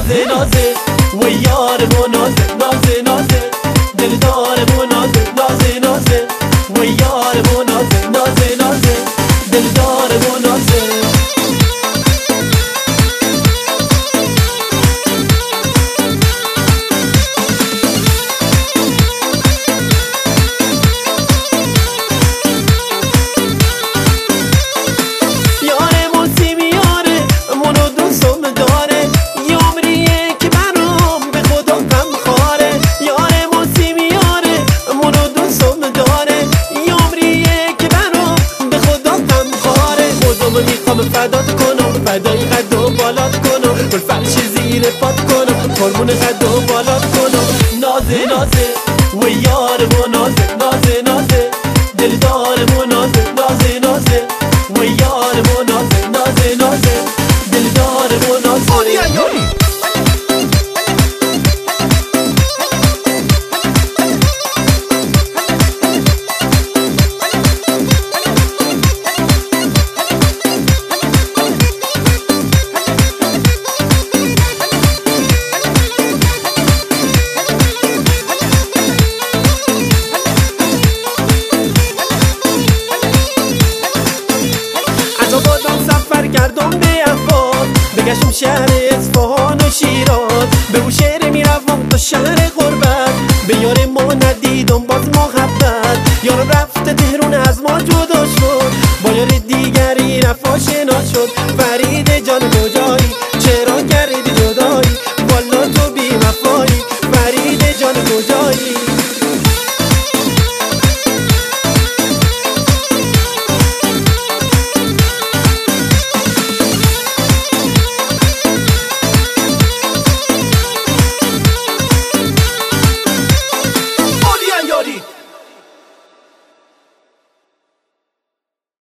نازه نازه و یارمو نازه نازه نازه دلدارمو نازه نازه نازه و یارمو نازه نازه نازه دلدارمو نازه فدات کنم فدای قد و بالات کنم گل فرش زیر پات کنم قربون قد و بالات کنم نازه نازه و یارمو نازه نازه نازه دلدارمو نازه نازه نازه و یارمو نازه نازه نازه دلدارمو نازه گردم به افغان بگشم شهر اصفهان و شیراز به اون شهر میروم تا شهر غربت به یار ما ندیدم باز محبت یارم رفته تهرون از ما جدا شد با یار دیگری رفت آشنا شد